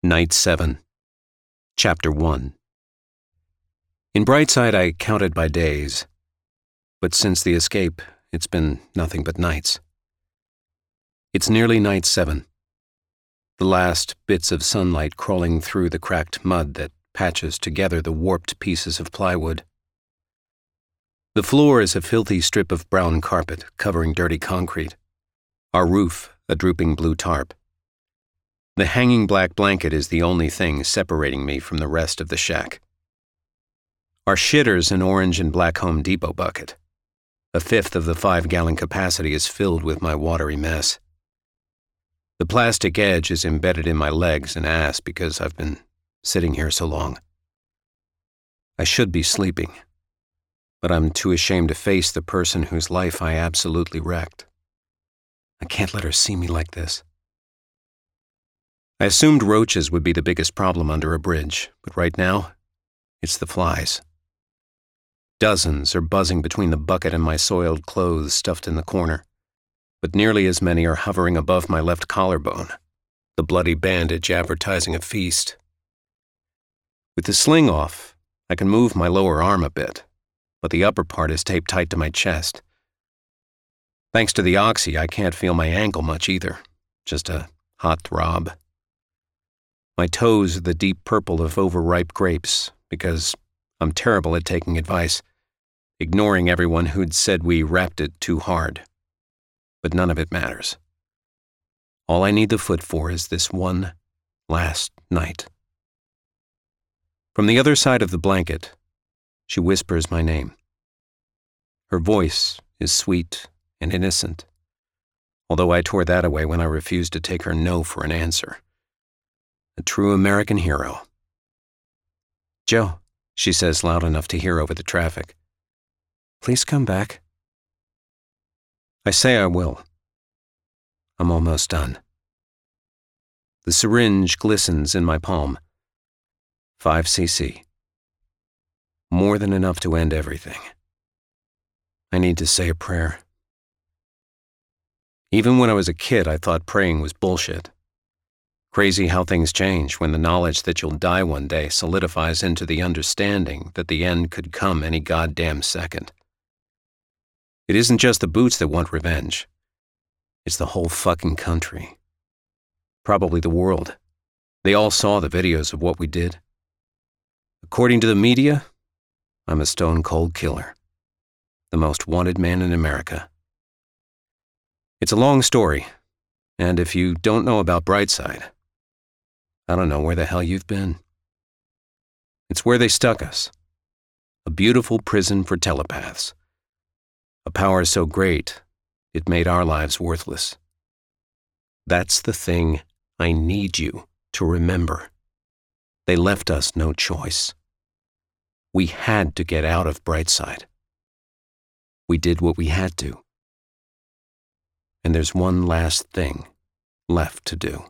Night 7, Chapter 1. In Brightside I counted by days, but since the escape, it's been nothing but nights. It's nearly night 7. The last bits of sunlight crawling through the cracked mud that patches together the warped pieces of plywood. The floor is a filthy strip of brown carpet covering dirty concrete. Our roof, a drooping blue tarp. The hanging black blanket is the only thing separating me from the rest of the shack. Our shitter's an orange and black Home Depot bucket. A fifth of the 5-gallon capacity is filled with my watery mess. The plastic edge is embedded in my legs and ass because I've been sitting here so long. I should be sleeping, but I'm too ashamed to face the person whose life I absolutely wrecked. I can't let her see me like this. I assumed roaches would be the biggest problem under a bridge, but right now, it's the flies. Dozens are buzzing between the bucket and my soiled clothes stuffed in the corner, but nearly as many are hovering above my left collarbone, the bloody bandage advertising a feast. With the sling off, I can move my lower arm a bit, but the upper part is taped tight to my chest. Thanks to the oxy, I can't feel my ankle much either, just a hot throb. My toes are the deep purple of overripe grapes because I'm terrible at taking advice, ignoring everyone who'd said we wrapped it too hard. But none of it matters. All I need the foot for is this one last night. From the other side of the blanket, she whispers my name. Her voice is sweet and innocent, although I tore that away when I refused to take her no for an answer. A true American hero. "Joe," she says loud enough to hear over the traffic. "Please come back." I say I will. I'm almost done. The syringe glistens in my palm. 5 cc. More than enough to end everything. I need to say a prayer. Even when I was a kid, I thought praying was bullshit. Crazy how things change when the knowledge that you'll die one day solidifies into the understanding that the end could come any goddamn second. It isn't just the boots that want revenge. It's the whole fucking country. Probably the world. They all saw the videos of what we did. According to the media, I'm a stone-cold killer. The most wanted man in America. It's a long story, and if you don't know about Brightside, I don't know where the hell you've been. It's where they stuck us. A beautiful prison for telepaths. A power so great, it made our lives worthless. That's the thing I need you to remember. They left us no choice. We had to get out of Brightside. We did what we had to. And there's one last thing left to do.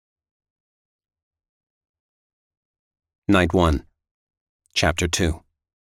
Night 1, Chapter 2.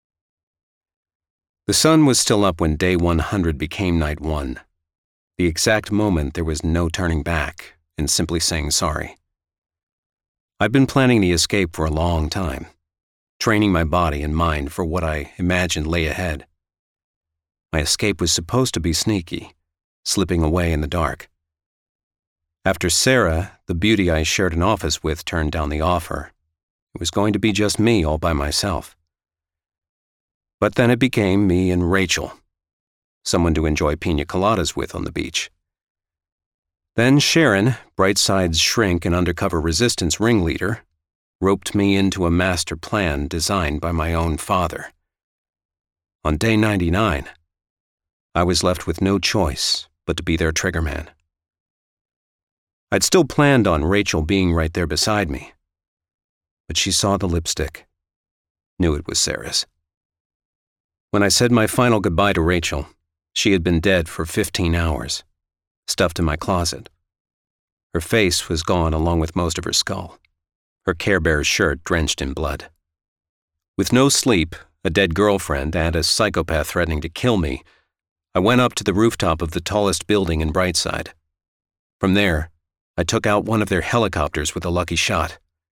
The sun was still up when day 100 became night 1, the exact moment there was no turning back and simply saying sorry. I'd been planning the escape for a long time, training my body and mind for what I imagined lay ahead. My escape was supposed to be sneaky, slipping away in the dark. After Sarah, the beauty I shared an office with, turned down the offer, it was going to be just me all by myself. But then it became me and Rachel, someone to enjoy pina coladas with on the beach. Then Sharon, Brightside's shrink and undercover resistance ringleader, roped me into a master plan designed by my own father. On day 99, I was left with no choice but to be their triggerman. I'd still planned on Rachel being right there beside me, but she saw the lipstick, knew it was Sarah's. When I said my final goodbye to Rachel, she had been dead for 15 hours, stuffed in my closet. Her face was gone along with most of her skull, her Care Bears shirt drenched in blood. With no sleep, a dead girlfriend, and a psychopath threatening to kill me, I went up to the rooftop of the tallest building in Brightside. From there, I took out one of their helicopters with a lucky shot.